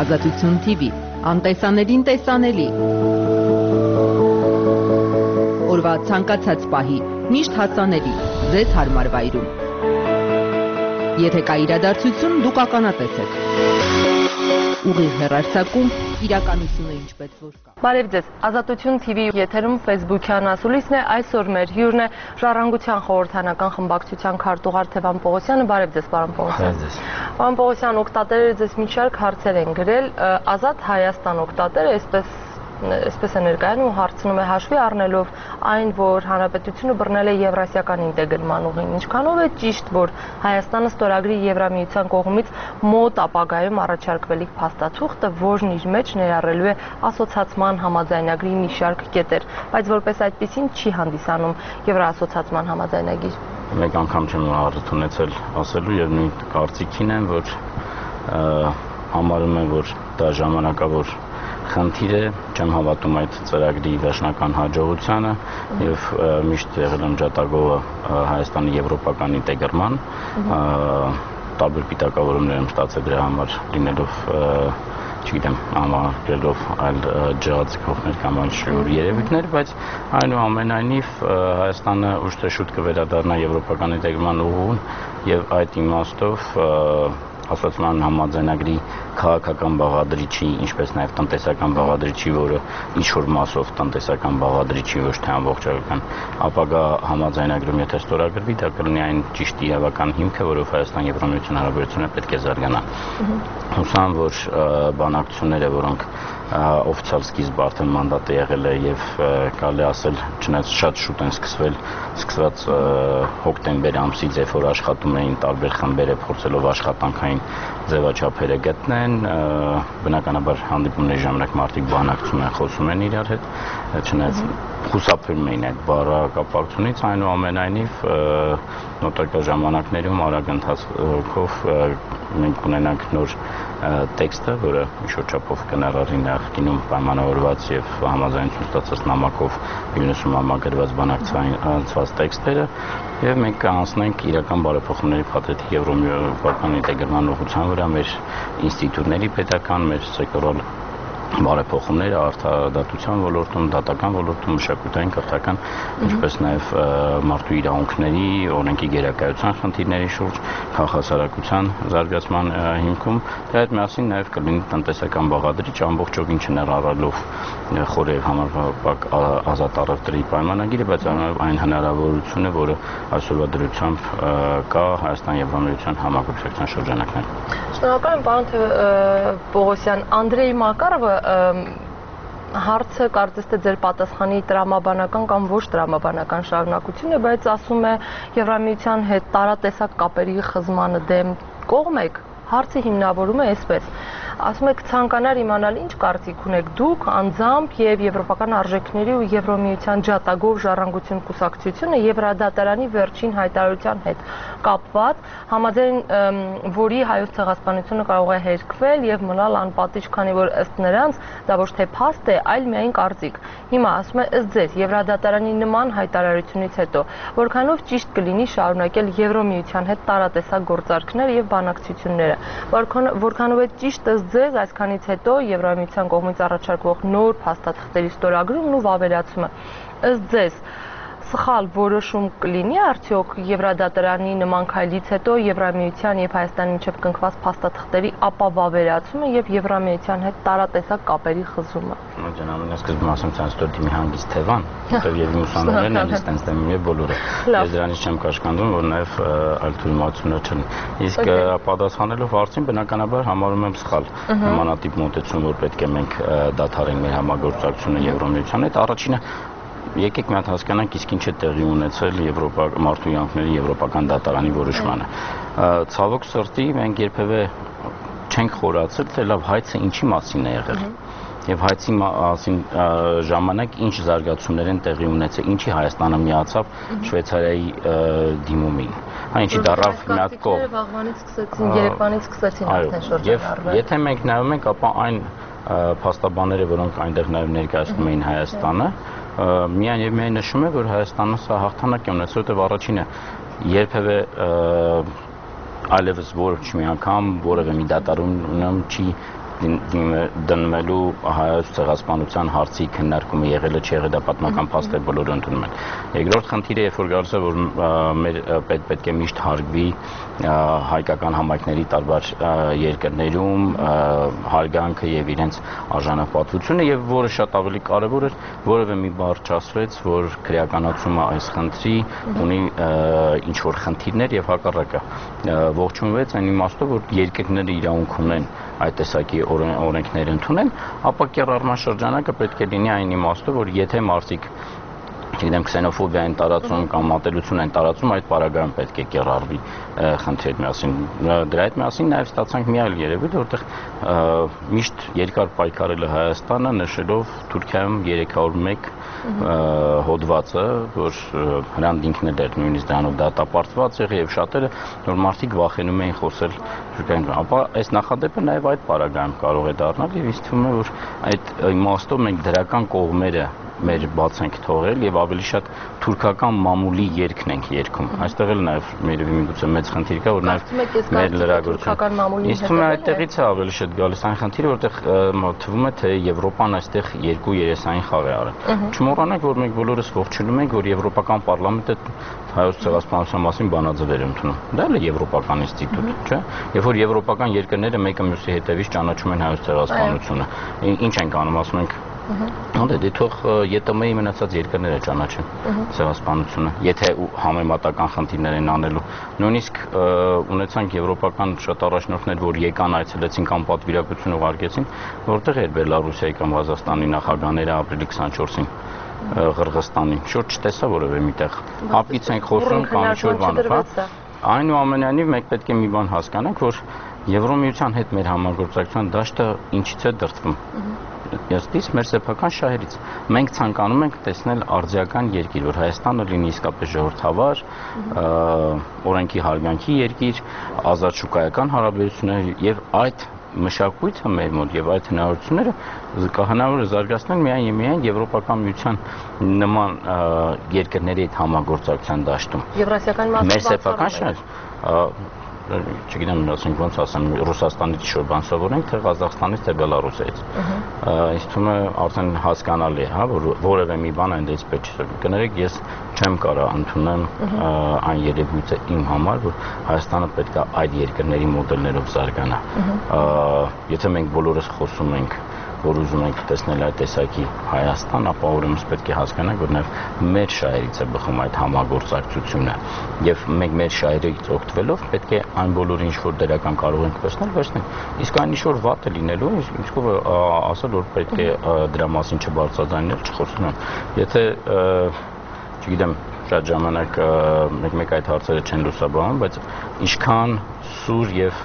Ազատություն TV, անտեսանելին տեսանելի։ Օրվա ցանկացած պահի, միշտ հասանելի, ձեզ հարմար վայրում։ Եթե կա իրադարձություն, դուք ականատես եք։ Ուղիղ հեռարձակում, իրականությունը ինչպես որ կա։ Բարև ձեզ, Ազատություն TV եթերում Facebook-յան ասուլիսն է, այսօր մեր հյուրն է Ժառանգության խորհրդանական խմբակցության քարտուղար Թևան Պողոսյանը։ Բարև ձեզ, պարոն Պողոսյան։ Պարոն Պողոսյան, օգտատերերը ձեզ մի շարք հարցեր են գրել, Ազատ Հայաստան օգտատերը այսպես է ներկայանում ու հարցնում է հաշվի առնելով այն, որ հանրապետությունը բռնել է եվրասիական ինտեգրման ուղին, ինչքանով է ճիշտ, որ Հայաստանը ստորագրի Եվրամիության կողմից մոտ ապագայում առաջարկվելիք փաստաթուղթը, որն իր մեջ ներառելու է ասոցացման համաձայնագրի մի շարք կետեր, բայց որպես այդպիսին չի հանդիսանում Եվրաասոցացման համաձայնագիր։ Մեկ անգամ չեմ առիթ ունեցել ասելու եւ նույն կարծիքին եմ, որ համարում եմ, որ դա ժամանակավոր խնդիր է, չեմ հավատում այդ ծրագրի վերջնական հաջողությանը եւ միշտ եղել եմ ջատագովը Հայաստանի եվրոպական ինտեգրման, տարբեր պիտակավորումներ եմ ստացել դրա համար լինելով չգիտեմ, համարելով այլ ջրածքողներ կամ այլ շուր երևույթներ, բայց այնուամենայնիվ Հայաստանը ուշ թե շուտ կվերադառնա եվրոպական ինտեգրման ուղուն եւ այդ իմաստով ասոցիացիան համաձայնագրի քաղաքական բաղադրիչի, ինչպես նաև տնտեսական բաղադրիչի, որը ինչ-որ մասով տնտեսական բաղադրիչի ոչ թե ամբողջական, ապագա համաձայնագրում եթե ստորագրվի, դա կլինի այն ճիշտ իրավական հիմքը, որով Հայաստան Եվրամիության հարաբերությունները պետք է զարգանան։ Հուսամ, որ բանակցությունները, որոնք օֆիցիալ սկիզբ արդեն մանդատը եղել է եւ կարելի ասել, չնայած շատ շուտ են սկսված հոկտեմբեր ամսից, երբ որ աշխատում էին տարբեր խմբերը փորձելով աշխատանքային ձևաչափերը գտնեն, բնականաբար հանդիպումների ժամանակ մարդիկ բանակցում են, խոսում են իրար հետ, չնայած խուսափում էին այդ բառակապակցությունից, այնուամենայնիվ նոտարկա ժամանակներում արագ ընթացքով մենք ունենանք նոր տեքստը, որը ինչ-որ չափով կներառի նախկինում պայմանավորված եւ համաձայնություն ստացած նամակով 90 համագրված բանակցված տեքստերը եւ մենք կանցնենք իրական բարեփոխումների փաթեթի եվրոմիական ինտեգրման ուղղության վրա մեր ինստիտուտների պետական, մեր սեկտորալ բարեփոխումները արդարադատության ոլորտում, դատական ոլորտում, մշակութային, կրթական, ինչպես նաև մարդու իրավունքների, օրենքի գերակայության խնդիրների շուրջ, քաղաքասարակության զարգացման հիմքում, դրա հետ միասին նաև կլինի տնտեսական բաղադրիչ, ամբողջովին չներառելով խորը եւ համապարփակ ազատ առևտրի պայմանագիրը, բայց այն հնարավորությունը, որը այսօրվա դրությամբ կա Հայաստան Եվրամիության համագործակցության շրջանակներում։ Շնորհակալ եմ, պարոն Պողոսյան, Անդրեյ Մակարովը հարցը կարծես թե ձեր պատասխանի տրամաբանական կամ ոչ տրամաբանական շարունակություն է, բայց ասում է Եվրամիության հետ տարատեսակ կապերի խզմանը դեմ կողմ եք, հարցը հիմնավորում է այսպես, ասում եք ցանկանար իմանալ ինչ կարծիք ունեք դուք անձամբ եւ եվրոպական արժեքների ու Եվրոմիության ջատագով ժառանգություն կուսակցությունը Եվրադատարանի վերջին հայտարարության հետ կապված, համաձայն որի հայոց ցեղասպանությունը կարող է հերքվել եւ մնալ անպատիժ, քանի որ ըստ նրանց դա ոչ թե փաստ է, այլ միայն կարծիք։ Հիմա ասում է ըստ ձեզ Եվրադատարանի նման հայտարարությունից հետո որքանով ճիշտ կլինի շարունակել Եվրոմիության հետ տարատեսակ գործարքները եւ բանակցությունները, որքանով է ճիշտ ըստ ձեզ այսքանից հետո Եվրամիության կողմից առաջարկվող նոր փաստաթղթերի ստորագրումն ու վավերացումը, ըստ ձեզ սխալ որոշում կլինի արդյոք Եվրադատարանի նման քայլից հետո Եվրամիության եւ Հայաստանի միջև կնքված փաստաթղթերի ապավավերացումը եւ Եվրամիության հետ տարատեսակ կապերի խզումը։ Ամենասկզբում ասեմ ցանցտոր դիմի հանգիստ Թևան, որտեղ եւ իմ ուսանողներն են ստենց դեմ եւ բոլորը։ Ես դրանից չեմ կաշկանդում, որ նաեւ այլ թույլտվություններ չեն։ Իսկ պատասխանելով հարցին, բնականաբար համարում եմ սխալ նմանատիպ մոտեցում, որ պետք է մենք դադարենք մեր համագործակցությունը Եվրամիության հետ։ Առաջինը եկեք մի հատ հասկանանք, իսկ ինչ է տեղի ունեցել մարդու իրավունքների եվրոպական դատարանի որոշմանը։ Ցավոք սրտի մենք երբևէ չենք խորացել, թե լավ հայցը ինչի մասին է եղել։ Եվ հայցի մասին ժամանակ ինչ զարգացումներ են տեղի ունեցել, ինչի Հայաստանը միացավ Շվեյցարիայի դիմումին։ Այնինչի դարավ մի հատ կողմ։ Վաղվանից սկսեցին, երեկվանից սկսեցին արդեն շրջանառվել։ Եթե մենք նայում ենք, ապա այն փաստաբանները, որոնք այնտեղ նաև ներկայացնում էին Հայաստանը, միայն եւ միայն նշում է, որ Հայաստանը սա հաղթանակ է ունեցել, որտեղ առաջինը երբևէ այլևս ոչ մի անգամ որևէ մի դատարանում չի դնվելու հայոց ցեղասպանության հարցի քննարկումը եղել է չի եղել, դա պատմական փաստ է, բոլորը ընդունում են։ Երկրորդ խնդիրը, երբ որ գալիս է, որ մեր պետք է միշտ հարգվի հայկական համայնքների տարբեր երկրներում հարգանքը եւ իրենց արժանապատվությունը, եւ որը շատ ավելի կարեւոր էր, որևէ մի բառ չասվեց, որ քրեականացումը այս խնդրի ունի ինչ որ խնդիրներ եւ հակառակը ողջունվեց այն իմաստով, որ երկրները իրավունք ունեն այդ տեսակի օրենքներ ընդունել, ապա կիրառման շրջանակը պետք է լինի այն իմաստով, որ եթե մարդիկ չգիտեմ քսենոֆոբիա են տարածում կամ մատելություն են տարածում, այդ պարագայում պետք է կիրառվի խնդրի հետ միասին։ Դրա հետ միասին նաև ստացանք մի այլ երևույթ, որտեղ միշտ երկար պայքարել է Հայաստանը, նշելով Թուրքիայում 301 հոդվածը, որ հրանտ ինքն էր նույնիսկ դրանով դատապարտված եղել եւ շատերը որ մարդիկ վախենում էին խոսել թուրքերեն, ապա այս նախադեպը նաև այդ պարագայում կարող է դառնալ եւ ինձ թվում է, որ այդ իմաստով մենք դրական կողմերը մեր բաց ենք թողել եւ ավելի շատ թուրքական մամուլի երգն ենք երգում։ Այստեղ էլ նաեւ միգուցե մեծ խնդիր կա, որ նաեւ մեր լրագրությունը։ Իսկ թվում է այդտեղից է ավելի շատ գալիս այն խնդիրը, որտեղ թվում է թե Եվրոպան այստեղ երկու երեսային խաղ է արել։ Չմոռանանք, որ մենք բոլորս ողջունում ենք, որ Եվրոպական պարլամենտը հայոց ցեղասպանության մասին բանաձևեր ընդունում։ Դա էլ է եվրոպական ինստիտուտ, չէ՞։ Երբ որ եվրոպական երկրները մեկը մյուսի հետևից ճանաչում են հայոց ցեղասպանությունը, ինչ ենք անում, ասում ենք Դե թող ԵՏՄ-ի մնացած երկրները ճանաչեն ցեղասպանությունը, եթե համեմատական խնդիրներ են անելու։ Նույնիսկ ունեցանք եվրոպական շատ առաջնորդներ, որ եկան այցելեցին կամ պատվիրակություն ուղարկեցին, որտեղ էր Բելարուսիայի կամ Ղազախստանի նախագահները ապրիլի 24-ին Ղրղստանի։ Շուտ չտեսա որևէ միտեղ։ Հապից ենք խոսում կամ ինչ-որ բան, հա։ Այնուամենայնիվ մենք պետք է մի բան հասկանանք, որ Եվրոմիության հետ մեր համագործակցության դաշտը ինչից է դրդվում։ Ըստ մեր սեփական շահերից մենք ցանկանում ենք տեսնել արձիական երկիր, որ Հայաստանը լինի իսկապես ժողովրդավար, օրենքի հարգանքի երկիր, ազատ շուկայական հարաբերություններ եւ այդ մշակույթը մեր մոտ եւ այդ հնարավորությունները հնարավոր է զարգացնել միայն Եվրոպական միության նման երկրների հետ համագործակցության դաշտում։ Եվրասիական մեր սեփական շահեր չգիտեմ ասենք ոնց ասեմ Ռուսաստանից ինչ-որ բան սովորենք թե Ղազախստանից թե Բելարուսից։ Ինձ թվում է արդեն հասկանալի է, հա, որ որևէ մի բան այնտեղից պետք չէ։ Կներեք, ես չեմ կարող ընդունեմ այն երևույթը իմ համար, որ Հայաստանը պետք է այդ երկրների մոդելներով զարգանա։ Եթե մենք բոլորս խոսում ենք որ ուզում ենք տեսնել այդ տեսակի Հայաստան, ապա ուրեմն պետք է հասկանանք, որ նաև մեր շահերից է բխում այդ համագործակցությունը եւ մենք մեր շահերից օգտվելով պետք է այն բոլորը ինչ որ դրական կարող ենք վերցնել։ Իսկ այն ինչ որ վատ է լինելու, ինչքով ասել որ պետք է դրա մասին չբարձրաձայնել, չխոսել։ Եթե չգիտեմ շատ ժամանակ մեկ այդ հարցերը չեն լուսաբանում, բայց ինչքան սուր եւ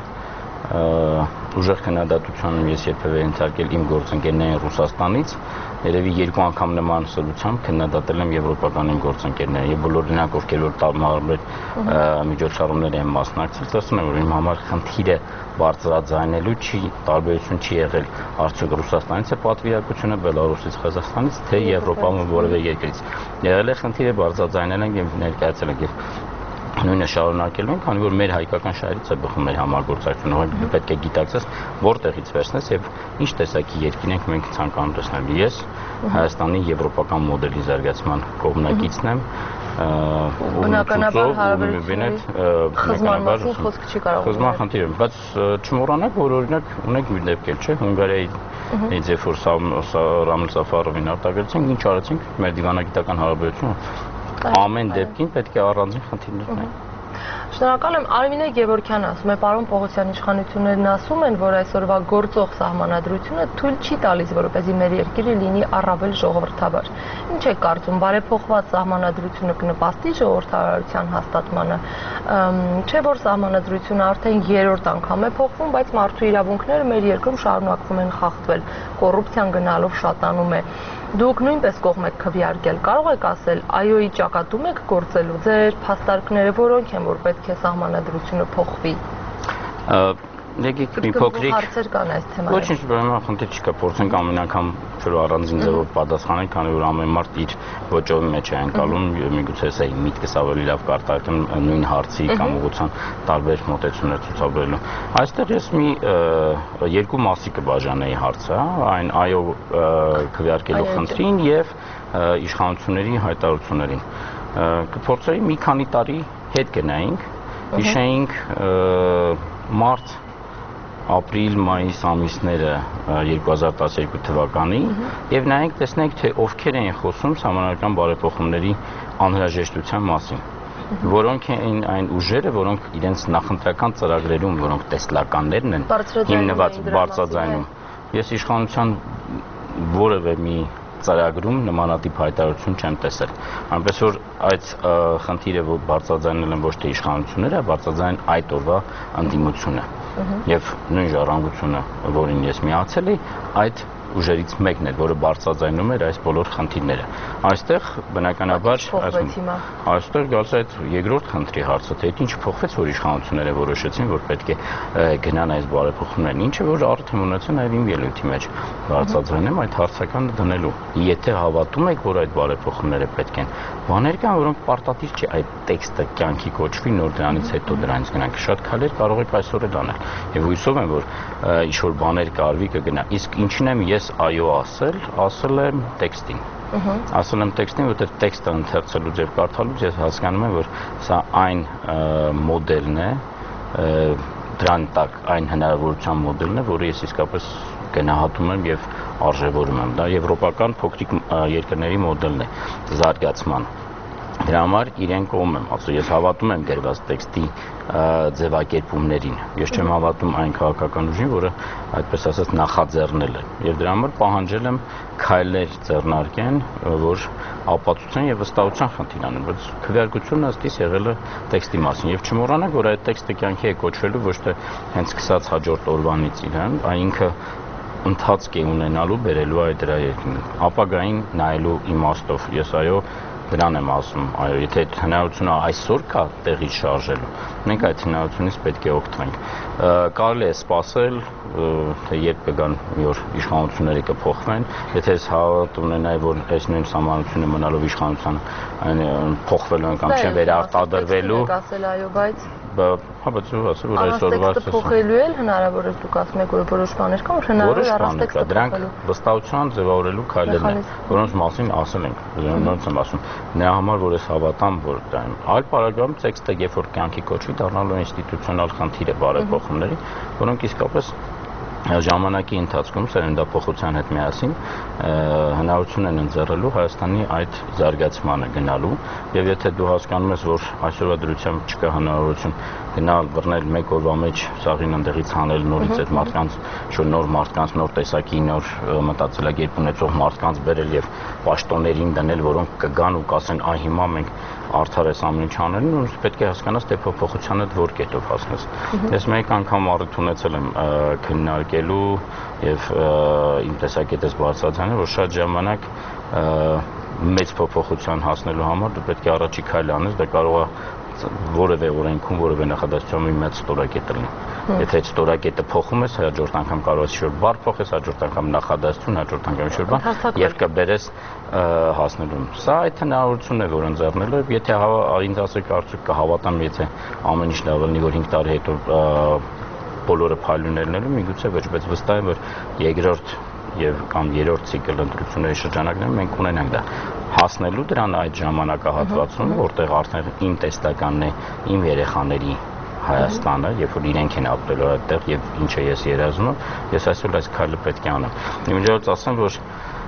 ուժեղ քննադատության ես երբևէ ենթարկել իմ գործընկերներին Ռուսաստանից, երևի երկու անգամ նման սրությամբ քննադատել եմ եվրոպական իմ գործընկերներին եւ բոլոր նրանք, ովքեր որ տարբեր միջոցառումներ են մասնակցել, ասում եմ, որ իմ համար խնդիրը բարձրաձայնելու տարբերություն չի եղել արդյոք Ռուսաստանից է պատվիրակությունը, Բելարուսից, Ղազախստանից, թե Եվրոպայում որևէ երկրից։ Եղել է խնդիրը բարձրաձայնել են եւ ներկայացել են եւ նույնը շարունակելու ենք, քանի որ մեր հայկական շահերից է բխում մեր համագործակցությունը, պետք է գիտակցես որտեղից վերցնես եւ ինչ տեսակի երկին ենք մենք ցանկանում տեսնել։ Ես Հայաստանի եվրոպական մոդելի զարգացման կողմնակիցն եմ, բնականաբար հարաբերությունների խզման մասին խոսք չի կարող։ Խզման խնդիրը, բայց չմոռանաք, որ օրինակ ունենք մի դեպք էլ, չէ՞, Հունգարիայի երբ որ Ռամիլ Սաֆարովին արտագրեցինք, ինչ արեցինք, մեր դիվանագիտական հարաբերությունը ամեն դեպքին պետք է առանձին խնդիրներ ունեն։ Շնորհակալ եմ, Արմինե Գևորգյան ասում է, պարոն Պողոսյան, իշխանություններն ասում են, որ այսօրվա գործող սահմանադրությունը թույլ չի տալիս, որպեսզի մեր երկիրը լինի առավել ժողովրդավար։ Ինչ է կարծում, բարեփոխված սահմանադրությունը կնպաստի ժողովրդավարության հաստատմանը։ Չէ՞ որ սահմանադրությունը արդեն երրորդ անգամ է փոխվում, բայց մարդու իրավունքները մեր երկրում շարունակվում են խախտվել, կոռուպցիան գնալով շատանում է։ Դուք նույնպես կողմ եք քվեարկել, կարող եք ասել, այոյի ճակատում եք գործելու, ձեր փաստարկները որոնք են, որ պետք է սահմանադրությունը փոխվի։ Եկեք մի փոքրիկ հարցեր կան այս թեմայով։ Ոչինչ, ուրեմն խնդիր չկա, փորձենք ամեն անգամ չոր առանձին ձևով պատասխանել, քանի որ ամեն մարդ իր ոճով մեջ է անցալում, միգուցե սա իմ միտքս ավելի լավ կարտահայտեմ նույն հարցի կամ ուղղության տարբեր մոտեցումներ ցուցաբերելու։ Այստեղ ես մի երկու մասի կբաժանեի հարցը, այն այո քվեարկելու խնդրին եւ իշխանությունների հայտարարություններին։ Կփորձեի մի քանի տարի հետ գնայինք, հիշեինք մարտ, ապրիլ, մայիս ամիսները 2012 թվականի եւ նայենք տեսնենք թե ովքեր են խոսում համանրական բարեփոխումների անհրաժեշտության մասին, որոնք են այն ուժերը, որոնք իրենց նախընտրական ծրագրերում, որոնք տեսլականներն են հիմնված բարձրաձայնում։ Ես իշխանության որևէ մի ծրագրում նմանատիպ հայտարարություն չեմ տեսել։ Այնպես որ այդ խնդիրը որ բարձրաձայնել են ոչ թե իշխանությունները, բարձրաձայն այդ օրվա ընդդիմությունը։ Եվ նույն ժառանգությունը, որին ես միացել էի, այդ ուժերից մեկն էր, որը բարձրաձայնում էր այս բոլոր խնդիրները։ Այստեղ բնականաբար այստեղ գալիս է այդ երկրորդ խնդրի հարցը, թե ինչ փոխվեց, որ իշխանությունները որոշեցին, որ պետք է գնան այս բարեփոխումներին, ինչը որ արդեն ունեցան նաև իմ ելույթի մեջ բարձրաձայնեմ այդ հարցականը դնելու։ Եթե հավատում եք, որ այդ բարեփոխումները պետք են, բաներ կան, որոնք պարտադիր չի այդ տեքստը կյանքի կոչվի, նոր դրանից հետո դրանից գնանք։ Շատ քայլեր կարող եք այսօր էլ անել։ Եվ հույսով եմ, որ ինչ որ բաներ կարվի կգնա։ Իսկ ինչին եմ ես այո ասել եմ տեքստին։ Ասել եմ տեքստին, որտեղ տեքստը ընթերցելուց եւ կարդալուց ես հասկանում եմ, որ սա այն մոդելն է, դրան տակ այն հնարավորության մոդելն է, որը ես իսկապես գնահատում եմ եւ արժևորում եմ։ Դա եվրոպական փոքրիկ երկրների մոդելն է զարգացման։ Դրա համար իրեն կողմ եմ ասում, ես հավատում եմ գրված տեքստի ձևակերպումներին։ Ես չեմ հավատում այն քաղաքական ուժին, որը այդպես ասած նախաձեռնել է։ Եվ դրա համար պահանջել եմ քայլեր ձեռնարկեն, որ ապացուցեն եւ վստահության խնդիր անեն, բայց քվեարկությունը ըստ իս եղել է տեքստի մասին։ Եվ չմոռանանք, որ այդ տեքստը կյանքի է կոչվելու ոչ թե հենց սկսած հաջորդ օրվանից իրեն, այն ինքը ընթացք է ունենալու բերելու այդ դրա երկրին։ Ապագային նայելու իմաստով ես այո դրան եմ ասում, այո, եթե հնարավորությունը այսօր կա տեղի շարժելու, մենք այդ հնարավորությունից պետք է օգտվենք։ Կարելի է սպասել, թե երբ կգան մի օր իշխանությունները կփոխվեն, եթե ես հավատ ունենայի, որ այս նույն սահմանությունը մնալով իշխանության փոխվելու են կամ չեն վերարտադրվելու, բայց ասել որ այսօրվա փոխելու էլ հնարավոր է դուք ասում եք, որ որոշ բաներ կան, որ հնարավոր է առանց տեքստը դրանք վստահության ձևավորելու քայլերն են, որոնց մասին ասել ենք, նորից եմ ասում, նրա համար որ ես հավատամ, որ դա եմ։ Այլ պարագայում տեքստը երբ որ կյանքի կոչվի, դառնալու է ինստիտուցիոնալ խնդիր է բարեփոխումների, որոնք իսկապես ժամանակի ընթացքում սերնդափոխության հետ միասին հնարավորություն են ընձեռելու Հայաստանի այդ զարգացմանը գնալու եւ եթե դու հասկանում ես որ այսօրվա դրությամբ չկա հնարավորություն գնալ բռնել մեկ օրվա մեջ սաղին ընդեղից հանել նորից այդ մարդկանց նոր մարդկանց նոր տեսակի նոր մտածելակերպ ունեցող մարդկանց բերել եւ պաշտոններին դնել որոնք կգան ու կասեն այ հիմա մենք արդար ես ամեն ինչ անելին ու պետք է հասկանաս թե փոփոխությանը որ կետով հասնես ես մեկ անգամ առիթ ունեցել եմ քննարկելու եւ իմ տեսակետս բարձրացնել որ շատ ժամանակ մեծ փոփոխության հասնելու համար դու պետք է առաջի քայլ անես դա կարող է որևէ օրենքում որևէ նախադասության մի մեծ ստորակետ լինի եթե այդ ստորակետը փոխում ես հաջորդ անգամ կարող ես ինչ-որ բառ փոխես հաջորդ անգամ նախադասություն հաջորդ անգամ ինչ-որ բան եւ կբերես հասնելուն սա այդ հնարավորությունն է որ ընձեռնելու եթե ինձ ասեք արդյոք կհավատամ եթե ամեն ինչ լավ լինի որ 5 տարի հետո բոլորը փայլուներնելու միգուցե ոչ բայց վստահ եմ որ երկրորդ եւ կամ երրորդ ցիկլ ընտրությունների շրջանակներում մենք ունենանք դա հասնելու դրան այդ ժամանակահատվածում որտեղ արդեն իմ տեստականն է իմ երեխաների Հայաստանը երբ որ իրենք են ապրելու այդտեղ եւ ինչը ես երազում եմ ես այսօր այս քայլը պետք է անեմ իմիջիայլոց ասեմ որ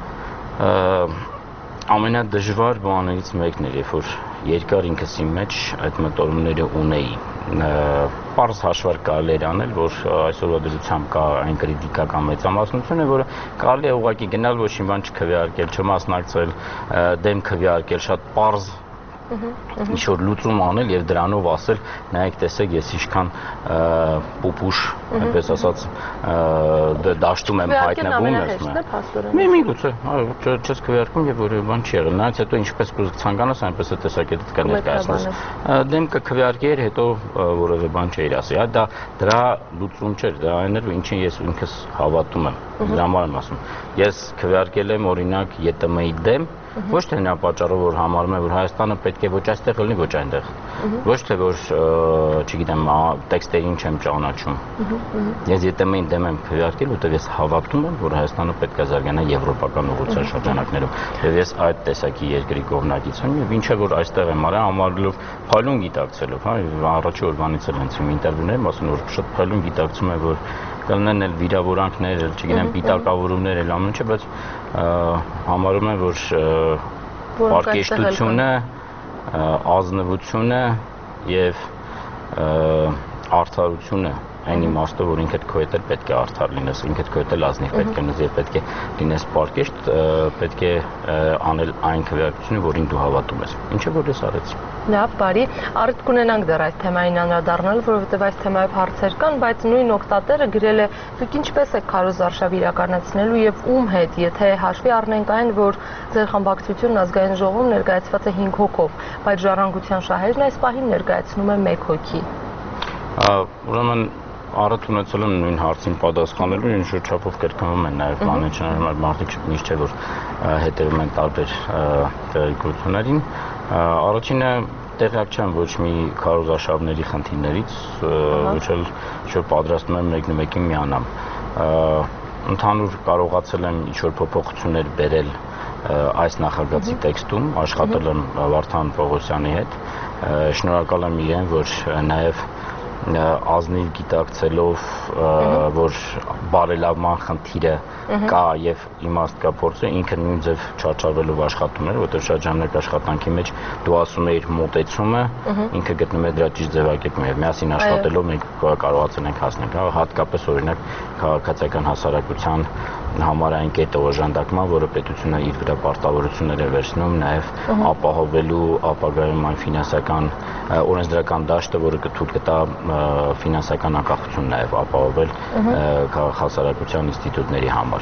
ամենադժվար բաներից մեկն էր երբ որ երկար ինքս իմ մեջ այդ մտորումները ունեի պարզ հաշվարկ կարելի էր անել որ այսօրվա դրությամբ կա այն կրիտիկական մեծամասնությունը որը կարելի է ուղղակի գնալ ոչ մի բան չքվեարկել չմասնակցել դեմ քվեարկել շատ պարզ ինչ որ լուծում անել եւ դրանով ասել, նայեք, տեսեք, ես ինչքան պուպուշ, այնպես ասած, դաշտում եմ հայտնվում, միգուցե, չես քվեարկում եւ որևէ բան չի եղել, նայած հետո ինչպես կցանկանաս, այնպես է տեսակետդ կներկայացնես, դեմքը քվեարկեր, հետո որևէ բան չէիր ասի, դա դրա լուծում չէր, դա այն էր, ինչին ես ինքս հավատում եմ, դրա համար եմ ասում, ես քվեարկել եմ օրինակ ԵՏՄ-ի դեմ, ոչ թե նա պատճառով որ համարում է որ Հայաստանը պետք է ոչ այստեղ լինի, ոչ այնտեղ։ Ոչ թե որ, չգիտեմ, տեքստերին չեմ ճանաչում։ Ես ԵՏՄ-ին դեմ եմ քվեարկել, որտեղ ես հավատում եմ, որ Հայաստանը պետք է զարգանա եվրոպական ուղղության շրջանակներում։ Եվ ես այդ տեսակի երկրի կողմնակից եմ, եւ ինչը որ այստեղ եմ արել, համարելով փայլուն գիտակցելով, հա, առաջի օրվանից էլ հենց իմ ինտերվյուներում ասում որ շատ փայլուն գիտակցում եմ, որ կլինեն էլ վիրավորանքներ, չգիտեմ, պիտակավորումներ, էլ ամեն ինչը, բայց համարում եմ, որ պարկեշտությունը, ազնվությունը եւ արդարությունը այն իմաստով, որ ինքդ քո հետ էլ պետք է արդար լինես, ինքդ քո հետ էլ ազնիվ պետք է լինես եւ պետք է լինես պարկեշտ, պետք է անել այն քվեարկությունը, որին դու հավատում ես։ Ինչը որ ես արեցի։ Լավ, բարի, առիթ կունենանք դեռ այս թեմային անդրադառնալ, որովհետև այս թեմայով հարցեր կան, բայց նույն օգտատերը գրել է, դուք ինչպես եք քարոզարշավ իրականացնելու եւ ում հետ, եթե հաշվի առնենք այն, որ ձեր խմբակցությունն ազգային ժողովում ներկայացված է 5 հոգով, բայց ժառանգության շահերն այս պահին ներկայացնում է 1 հոգի։ Ուրեմն առիթ ունեցել եմ նույն հարցին պատասխանելու, ինչ որ չափով կրկնվում են նաև բանաչները, մարդիկ միշտ չէ որ հետևում են տարբեր տեղեկություններին։ Առաջինը տեղյակ չեմ ոչ մի քարոզարշավների խնդիրներից, ոչ էլ ինչ-որ պատրաստում եմ մեկնումեկին միանամ։ Ընդհանուր կարողացել եմ ինչ-որ փոփոխություններ բերել այս նախագծի տեքստում, աշխատել եմ Վարդան Պողոսյանի հետ, շնորհակալ եմ իրեն, որ նաև ազնիվ գիտակցելով, որ բարելավման խնդիրը կա եւ իմաստ կա փորձը, ինքը նույն ձև չարչարվելով աշխատում էր, որտեղ շատ ժամանակ աշխատանքի մեջ դու ասում ես մոտեցումը, ինքը գտնում է դրա ճիշտ ձևակերպումը եւ միասին աշխատելով մենք կարողացել ենք հասնել, հատկապես օրինակ քաղաքացիական հասարակության համարային կետը օժանդակման, որը պետությունը իր վրա պարտավորություններ է վերցնում, նաև ապահովելու ապագայում այն ֆինանսական օրենսդրական դաշտը, որը կթույլ կտա ֆինանսական անկախություն նաև ապահովել քաղաքահասարակության ինստիտուտների համար։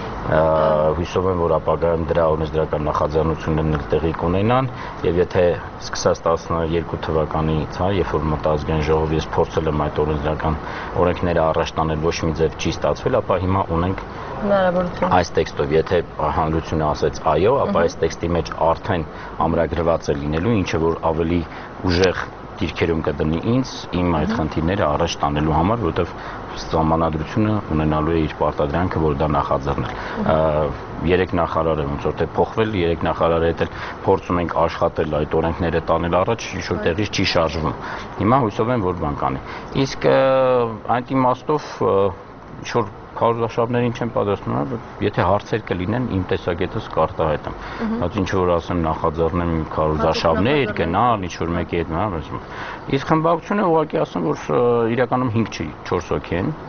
Հույսով եմ, որ ապագայում դրա օրենսդրական նախաձեռնություններն էլ տեղի կունենան, եւ եթե սկսած 12 թվականից, երբ որ մտա ազգային ժողով, ես փորձել եմ այդ օրենսդրական օրենքները առաջ տանել, ոչ մի ձև չի ստացվել, ապա հիմա ունենք այս տեքստով, եթե հանրությունը ասեց այո, ապա այս տեքստի մեջ արդեն ամրագրված է լինելու, ինչը որ ավելի ուժեղ դիրքերում կդնի ինձ, իմ այդ խնդիրները առաջ տանելու համար, որովհետև սահմանադրությունը ունենալու է իր պարտադրանքը, որ դա նախաձեռնել։ 3 նախարար է ոնց որ թե փոխվել, 3 նախարարի հետ էլ փորձում ենք աշխատել այդ օրենքները տանել առաջ, ինչ-որ տեղից չի շարժվում։ Հիմա հույսով եմ, որ բան կանի։ Իսկ այդ իմաստով ինչ-որ քարոզարշավներին չեմ պատասխանում, եթե հարցեր կլինեն, իմ տեսակետս կարտահայտեմ։ Բայց ինչ որ ասեմ նախաձեռնեմ քարոզարշավներ գնալ, ինչ որ մեկի հետ մնալ, իսկ խմբակցությունը ուղղակի ասեմ, որ իրականում 5 չի, 4 հոգի են։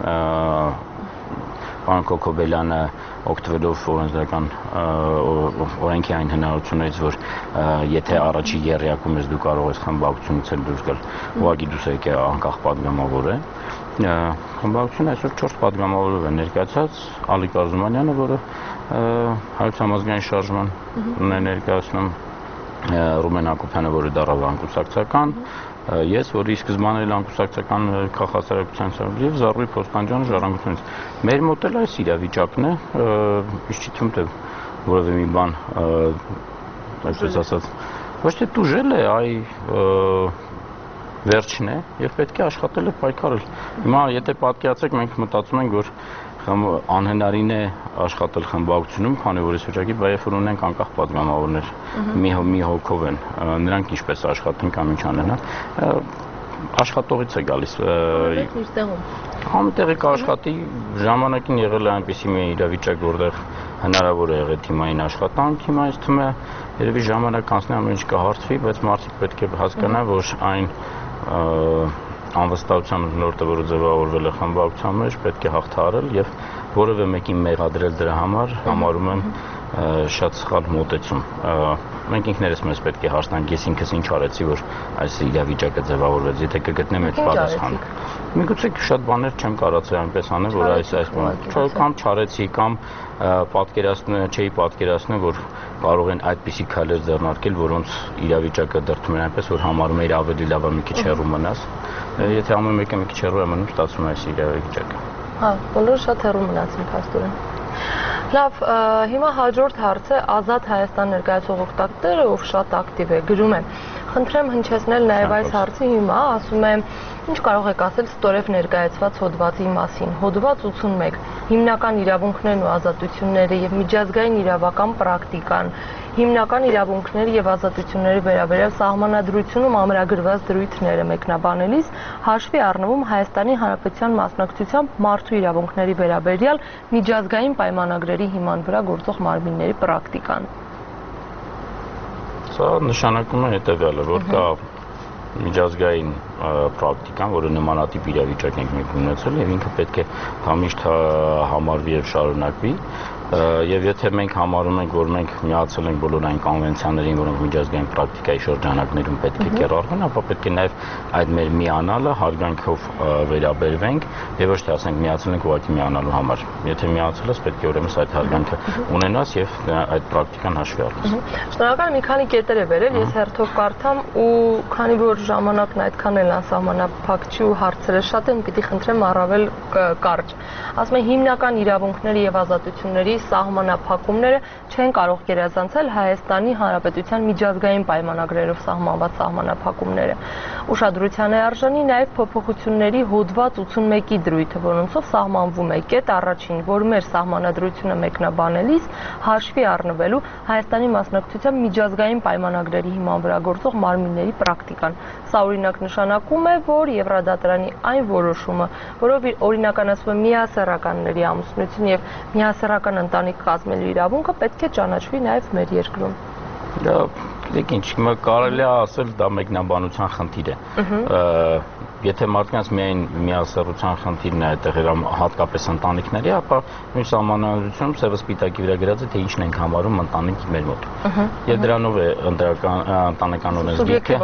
Պարոն Քոքոբելյանը օգտվելով օրենսդրական օրենքի այն հնարավորություններից, որ եթե առաջի եռյակում ես դու կարող ես խմբակցությունից էլ դուրս գալ, ուղղակի դուս եկե անկախ падգամավոր է։ Խմբակցությունը այսօր 4 падգամավորով է ներկայացած, Ալիկ Արզումանյանը, որը Հայոց համազգային շարժման է ներկայացնում, Ռուբեն Հակոբյանը, որը դառավ անկուսակցական, ես, որի սկզբանե էլ անկուսակցական քաղաքասարակության եւ Զարուհի Փոստանջյանը ժառանգությունից։ Մեր մոտ էլ այս իրավիճակն է, ինչ չի թվում թե որևէ մի բան, այսպես ասած, ոչ թե տուժել է, այ վերջն է եւ պետք է աշխատել եւ պայքարել։ Հիմա եթե պատկերացեք, մենք մտածում ենք, որ անհնարին է աշխատել խմբակցությունում, քանի որ այս վիճակի բայց որ ունենք անկախ падգամավորներ, մի հոգով են, նրանք ինչպես աշխատեն կամ ինչ անեն, աշխատողից է գալիս։ Համտեղի կաշխատի ժամանակին եղել է այնպեսի մի իրավիճակ, որտեղ հնարավոր է եղել թիմային աշխատանք, հիմա ինձ թվում է երևի ժամանակ անցնի ամեն ինչ կհարթվի, բայց մարդիկ պետք է հասկանան, որ այն անվստահության ոլորտը, որը ձևավորվել է խմբակցության մեջ, պետք է հաղթահարել եւ որևէ մեկին մեղադրել դրա համար համարում եմ շատ սխալ մոտեցում։ Մենք ինքներս մեզ պետք է հարցնենք, ես ինքս ինչ արեցի, որ այս իրավիճակը ձևավորվեց, եթե կգտնեմ այդ պատասխանը։ Միգուցե շատ բաներ չեմ կարողացել այնպես անել, որ այս կամ չարեցի, կամ չէի պատկերացնում, որ կարող են այդպիսի քայլեր ձեռնարկել, որոնց իրավիճակը դրդում են այնպես, որ համարում էի ավելի լավ է մի քիչ հեռու մնաս։ Եթե ամեն մեկը մի քիչ հեռու է մնում, ստացվում է այս իրավիճակը։ Հա, բոլորը շատ հեռու մնացին փաստորեն։ Լավ, հիմա հաջորդ հարցը Ազատ Հայաստան ներկայացող օգտատերը, ով շատ ակտիվ է, գրում է. Խնդրեմ հնչեցնել նաև այս հարցի հիմա, ասում է. Ինչ կարող եք ասել ստորև ներկայացված հոդվածի մասին։ Հոդված 81. Հիմնական իրավունքներն ու ազատությունները եւ միջազգային իրավական պրակտիկան, հիմնական իրավունքների եւ ազատությունների վերաբերյալ սահմանադրությունում ամրագրված դրույթները մեկնաբանելիս հաշվի առնվում Հայաստանի Հանրապետության մասնակցությամբ մարդու իրավունքների վերաբերյալ միջազգային պայմանագրերի հիման վրա գործող մարմինների պրակտիկան։ Սա նշանակում է հետեւյալը, որ կա միջազգային պրակտիկան, որը նմանատիպ իրավիճակ ենք մենք ունեցել եւ ինքը պետք է համիշտ համարվի եւ շարունակվի եւ եթե մենք համարում ենք, որ մենք միացել ենք բոլոր այն կոնվենցիաներին, որոնք միջազգային պրակտիկայի շրջանակներում պետք է կիրառվեն, ապա պետք է նաեւ այդ մեր միանալը հարգանքով վերաբերվենք եւ ոչ թե ասենք միացել ենք ուղղակի միանալու համար։ Եթե միացել ես, պետք է ուրեմն այդ հարգանքը ունենաս եւ այդ պրակտիկան հաշվի առնես։ Շնորհակալ, մի քանի կետեր է վերել, ես հերթով կարդամ ու քանի որ ժամանակն այդքան էլ անսահմանափակ չի ու հարցերը շատ են, պիտի խնդրեմ առավել կարճ։ Ասում եմ հիմնական իրավունքների եւ ազատությունների սահմանափակումները չեն կարող գերազանցել Հայաստանի Հանրապետության միջազգային պայմանագրերով սահմանված սահմանափակումները։ Ուշադրության է արժանի նաև փոփոխությունների հոդված 81-ի դրույթը, որոնցով սահմանվում է կետ առաջին, որ մեր սահմանադրությունը մեկնաբանելիս հաշվի առնվելու Հայաստանի մասնակցությամբ միջազգային պայմանագրերի հիման վրա գործող մարմինների պրակտիկան։ Սա օրինակ նշանակում է, որ Եվրադատարանի այն որոշումը, որով օրինականացվում է միասեռականների ամուսնություն եւ միասեռական ընտանիք կազմելու իրավունքը, պետք է ճանաչվի նաև մեր երկրում։ Դա գիտեք ինչ, կարելի է ասել դա մեկնաբանության խնդիր է։ Եթե մարդկանց միայն միասեռության խնդիրն է այդտեղ հատկապես ընտանիքների, ապա մեր սահմանադրությունում սևը սպիտակի վրա գրած է, թե ինչն ենք համարում ընտանիքի մեր մոտ։ Եվ դրանով է ընտանեկան օրենսգիրքը։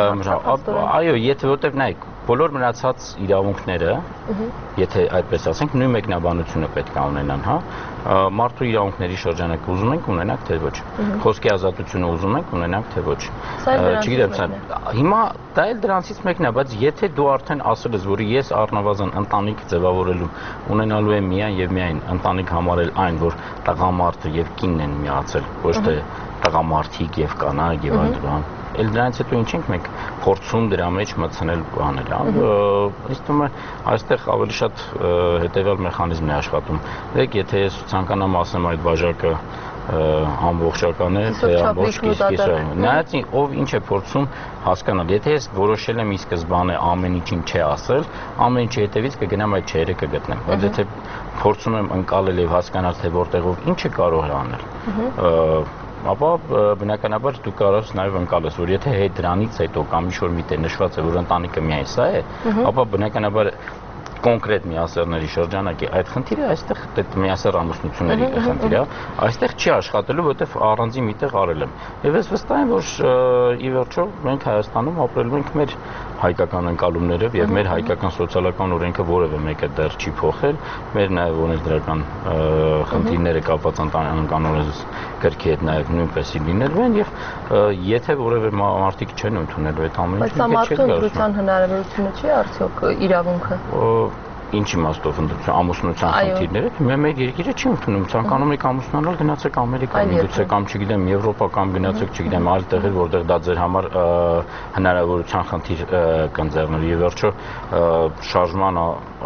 Այո, եթե որտեղ նայեք, բոլոր մնացած իրավունքները, եթե այդպես ասենք, նույն մեկնաբանությունը պետք է ունենան, հա, մարդու իրավունքների շրջանակը ուզում ենք ունենանք, թե ոչ։ Խոսքի ազատությունը ուզում ենք ունենանք, թե ոչ։ Չգիտեմ, հիմա դա էլ դրանցից մեկն է, բայց եթե դու արդեն ասել ես, որ ես առնվազն ընտանիք ձևավորելու ունենալու եմ միայն եւ միայն ընտանիք համարել այն, որ տղամարդը եւ կինն են միացել, ոչ թե տղամարդիկ եւ կանայք եւ այլ բան։ Էլ դրանից հետո ինչ ենք մենք փորձում դրա մեջ մտցնել բաներ, հա։ Ինձ թվում է այստեղ ավելի շատ հետեւյալ մեխանիզմն է աշխատում։ Դեք եթե ես ցանկանամ ասեմ այդ բաժակը ամբողջական է, թե ամբողջ կիսկիսը։ Նայած ով ինչ է փորձում հասկանալ։ Եթե ես որոշել եմ ի սկզբանե ամեն ինչին չէ ասել, ամեն ինչի հետևից կգնամ այդ չերը կգտնեմ։ Բայց եթե փորձում եմ ընկալել եւ հասկանալ, թե որտեղով ինչը կարող է անել, ապա բնականաբար դու կարող ես նաև ընկալես, որ եթե հետ դրանից հետո կամ ինչ-որ միտեղ նշված է, որ ընտանիքը միայն սա է, ապա բնականաբար կոնկրետ միասեռների շրջանակի այդ խնդիրը այստեղ միասեռ ամուսնությունների խնդիրը այստեղ չի աշխատելու, որովհետև առանձին միտեղ արել եմ։ Եվ ես վստահ եմ, որ ի վերջո մենք Հայաստանում ապրելու ենք մեր հայկական ընկալումներով եւ մեր հայկական սոցիալական օրենքը որևէ մեկը դեռ չի փոխել, մեր նաեւ օրենսդրական խնդիրները կապված ընտանեկան օրենսգրքի հետ նաեւ նույնպես լինելու են եւ եթե որևէ մարդիկ չեն ընդունելու այդ ամեն ինչը, բայց սա մարդու ընտրության հնարավորությունը չի արդյոք իրավունքը։ Ինչ իմաստով ընդրության ամուսնության խնդիրները մեր երկիրը չի ընդունում, ցանկանում եք ամուսնանալ գնացեք Ամերիկա, միգուցե կամ չգիտեմ Եվրոպա կամ գնացեք չգիտեմ այլ տեղեր, որտեղ դա ձեր համար հնարավորության խնդիր կընձեռներ։ Եվ վերջո շարժման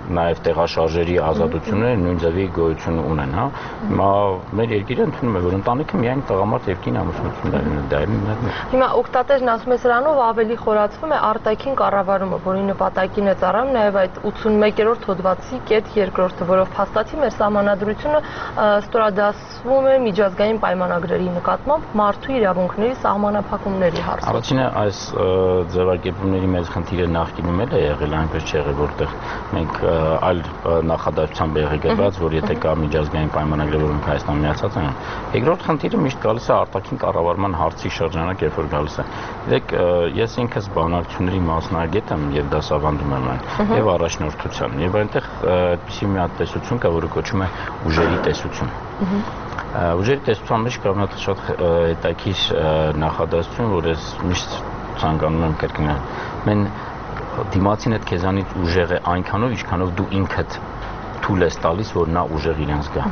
նաև տեղաշարժերի ազատությունները նույն ձևի գոյություն ունեն, հա։ Հիմա մեր երկիրը ընդունում է, որ ընտանիքը միայն տղամարդ եւ կին ամուսնություններ ունեն, դա էլ Հիմա օգտատերն ասում է սրանով ավելի խորացվում է արտաքին կառավարումը, որի նպատակին է ծառայում նաև այդ 81-րդ հոդվածի կետ 2-րդը, որով փաստացի մեր սահմանադրությունը ստորադասվում է միջազգային պայմանագրերի նկատմամբ մարդու իրավունքների սահմանափակումների հարցում։ Առաջինը այս ձևակերպումների մեծ խնդիրը նախկինում էլ է եղել, այնպես չի եղել, որտեղ մենք այլ նախադասությամբ եղել գրված, որ եթե կա միջազգային պայմանագրեր, որոնք Հայաստանը միացած են։ Երկրորդ խնդիրը միշտ գալիս է արտաքին կառավարման հարցի շրջանակ, երբ որ գալիս է։ Դեք ես ինքս բանականությունների մասնագետ եմ եւ դասավանդում եմ այն եւ առաջնորդության։ Եվ այնտեղ այդպիսի մի հատ տեսություն կա, որը կոչվում է ուժերի տեսություն։ Ուժերի տեսության մեջ կա մի հատ շատ հետաքրքիր նախադասություն, որ ես միշտ ցանկանում եմ կրկնել։ Մեն դիմացին հետ քեզանից ուժեղ է այնքանով, ինչքանով դու ինքդ թույլ ես տալիս, որ նա ուժեղ իրեն զգա։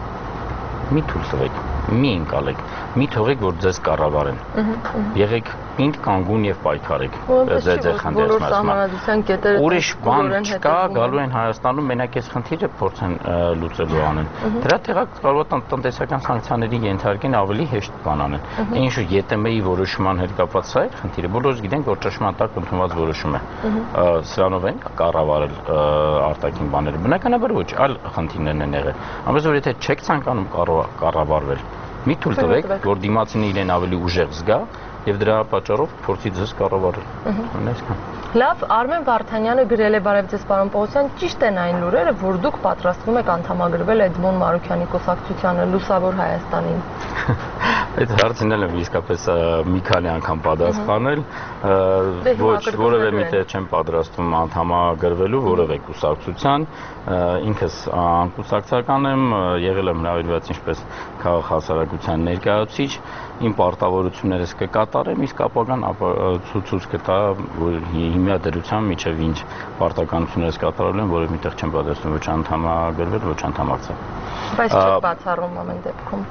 Մի թույլ տվեք, մի ընկալեք, մի թողեք, որ ձեզ կառավարեն։ Եղեք ինքն կանգուն եւ պայքարեք ձեր խնդիրը։ Ուրիշ բան չկա, գալու են Հայաստանում մենակ այս խնդիրը փորձեն լուծելու անեն։ Դրա տեղակ կարող է տնտեսական սանկցիաների ենթարկեն ավելի հեշտ բան անեն։ Ինչու ԵՏՄ-ի որոշման հետ կապված սա է խնդիրը, բոլորս գիտենք, որ ճշմարտ ընդունված որոշում է։ Սրանով են կառավարել արտաքին բաները։ Բնականաբար ոչ, այլ խնդիրներն են եղել։ Ամենից որ եթե չեք ցանկանում կառավարվել, մի թույլ տվեք, որ դիմացինը իրեն ավելի ուժեղ զգա եւ դրա պատճառով փորձի ձեզ կառավարել։ Լավ, Արմեն Վարդանյանը գրել է բարև ձեզ պարոն Պողոսյան, ճիշտ են այն լուրերը, որ դուք պատրաստվում եք անդամագրվել Էդմոն Մարուքյանի կուսակցությանը Լուսավոր Հայաստանին։ Այդ հարցին եմ իսկապես մի քանի անգամ պատասխանել, ոչ որևէ միտեղ չեմ պատրաստվում անդամագրվելու որևէ կուսակցության, ինքս անկուսակցական եմ, եղել եմ հրավիրված ինչպես քաղաք հասարակության ներկայացուցիչ, իմ պարտավորություններս կկատարեմ, իսկ ապագան ցույց կտա, որ հիմնադրությամբ միջև ինչ պարտականություններս կատարելու եմ, որը միտեղ չեմ պատրաստվում ոչ անդամագրվել, ոչ անդամակցել։ Բայց չեք բացառում ամեն դեպքում։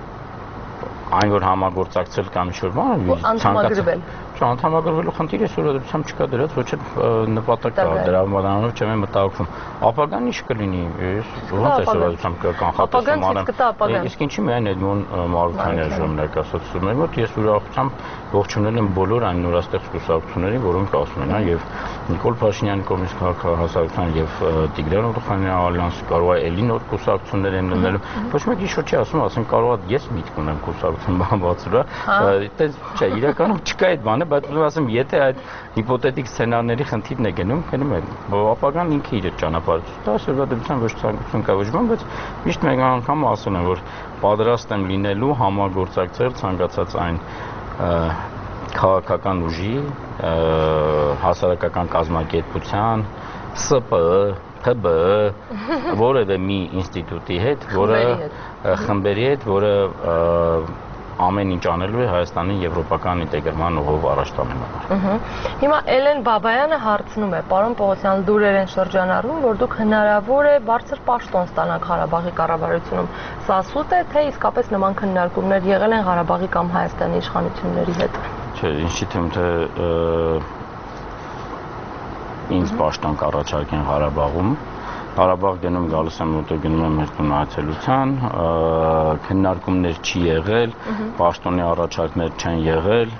Այն որ համագործակցել կամ ինչ-որ բան, անդամագրվել։ Անդամագրվելու խնդիրը սովորաբար չկա դրած, ոչ էլ նպատակ կա, դրա բանանով չեմ մտահոգվում։ Ապագան ինչ կլինի, ոնց է սովորաբար կանխատեսում անեմ։ Իսկ ինչի՞ միայն Էդմոն Մարուքյանի ժամանակ ասացում եմ, որ ես ուրախությամբ ողջունել եմ բոլոր այն նորաստեղծ կուսակցություններին, որոնք ասում են, եւ Նիկոլ Փաշինյանի կողմից քաղաքահասարության եւ Տիգրան Օթխանյանի ալյանսը կարող է էլի նոր կուսակցություններ ընդունելու։ Ոչ մեկ ինչ չի ասում, ասեն կարող է ես միտք ունեմ կուսակցություն բանվածուրա, այդպես չէ, իրականում չկա այդ բանը, բայց ուզում ասեմ, եթե այդ հիպոթետիկ սցենարների խնդիրն է գնում է, ապագան ինքը իր ճանապարհը դա սովորաբար ոչ ցանկություն կա ոչ բան, բայց միշտ մեկ անգամ ասում եմ, որ պատրաստ եմ լինելու համագործակցել ցանկացած այն քաղաքական ուժի, հասարակական կազմակերպության, ՍՊ, ՓԲ, որևէ մի ինստիտուտի հետ, որը խմբերի հետ, որը ամեն ինչ անելու է Հայաստանի եվրոպական ինտեգրման ուղով առաջ տանելու համար։ Հիմա Էլեն Բաբայանը հարցնում է, պարոն Պողոսյան, լուրեր են շրջանառվում, որ դուք հնարավոր է բարձր պաշտոն ստանաք Ղարաբաղի կառավարությունում։ Սա սուտ է, թե իսկապես նման քննարկումներ եղել են Ղարաբաղի կամ Հայաստանի իշխանությունների հետ։ Չէ, ինչի՞ թվում թե ինձ պաշտոն կառաջարկեն Ղարաբաղում։ Ղարաբաղ գնում գալիս եմ, որտեղ գնում եմ երկու այցելության, քննարկումներ չի եղել, պաշտոնի առաջարկներ չեն եղել,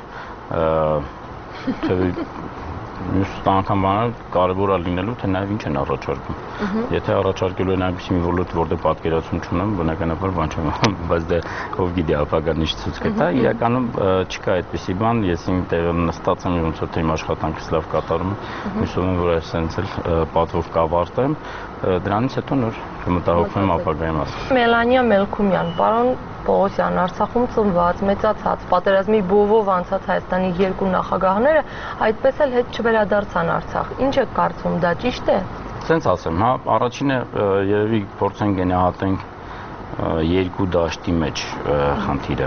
մյուս անգամ բանը կարևոր է լինելու, թե նաև ինչ են առաջարկում։ Եթե առաջարկելու են այնպիսի մի ոլորտ, որտեղ պատկերացում չունեմ, բնականաբար բան չեմ, բայց դե ով գիտի ապագան ինչ ցույց կտա, իրականում չկա այդպիսի բան, ես իմ տեղը նստած եմ, ոնց որ թե իմ աշխատանքս լավ կատարում եմ, հույսով եմ, որ այսպես էլ պատվով կավարտեմ, դրանից հետո նոր կմտահոգվեմ ապագայի մասին։ Մելանիա Մելքումյան, պարոն Պողոսյան, Արցախում ծնված, մեծացած, պատերազմի բովով անցած Հայաստանի երկու նախագահները այդպես էլ հետ չվերադարձան Արցախ։ Ինչ եք կարծում, դա ճիշտ է։ Սենց ասեմ, հա, առաջինը երևի փորձենք գնահատենք երկու դաշտի մեջ խնդիրը։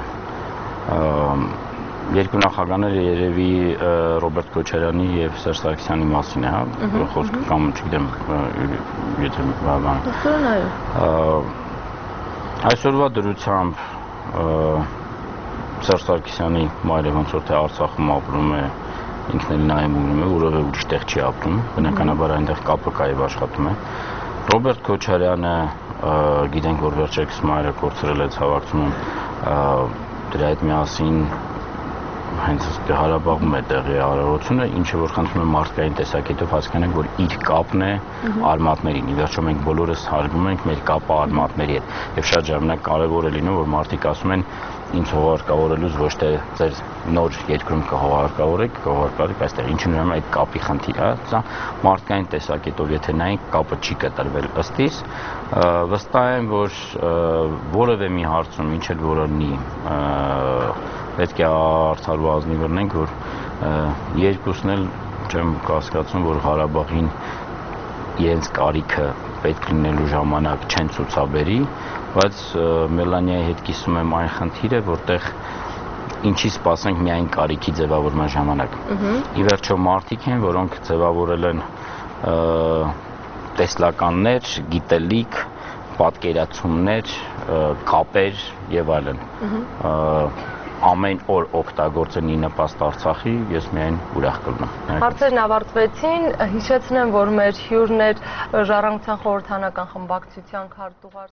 Երկու նախագահները երևի Ռոբերտ Քոչարյանի եւ Սերժ Սարգսյանի մասին է, հա, խոսքը կամ չգիտեմ, եթե բան։ Այսօրվա դրությամբ Սերժ Սարգսյանի մայրը ոնց որ թե Արցախում ապրում է, ինքն էլ նայում ունում է, որովհետև ուրիշ տեղ չի ապրում, բնականաբար այնտեղ կապը կա եւ աշխատում է։ Ռոբերտ Քոչարյանը, գիտենք, որ վերջերս մայրը կորցրել է ցավակցում, դրա հետ միասին հենց Ղարաբաղում է տեղի արարողությունը, ինչը որ խնդրում է մարդկային տեսակետով հասկանանք, որ իր կապն է արմատներին։ Ի վերջո մենք բոլորս հարգում ենք մեր կապը արմատների հետ։ Եվ շատ ժամանակ կարևոր է լինում, որ մարդիկ ասում են ինձ հողարկավորելուց ոչ թե ձեր նոր երկրում կհողարկավորեք այստեղ, ինչը նույնիսկ այդ կապի խնդիր է, սա մարդկային տեսակետով, եթե նայենք, կապը չի կտրվել ըստ իս, վստահ եմ, որ որևէ մի հարցում, ինչ էլ որ լինի, պետք է արդար ու ազնիվ լինենք, որ երկուսն էլ չեմ կասկածում, որ Ղարաբաղին իրենց կարիքը պետք լինելու ժամանակ չեն ցուցաբերի, բայց Մելանիայի հետ կիսում եմ այն խնդիրը, որտեղ ինչի սպասենք միայն կարիքի ձևավորման ժամանակ։ Ի վերջո մարդիկ են, որոնք ձևավորել են տեսլականներ, գիտելիք, պատկերացումներ, կապեր եւ այլն։ Ամեն օր օգտագործեն ի նպաստ Արցախի, ես միայն ուրախ կլինեմ։ Հարցերն ավարտվեցին, հիշեցնեմ, որ մեր հյուրն էր Ժառանգության խորհրդանական խմբակցության քարտուղար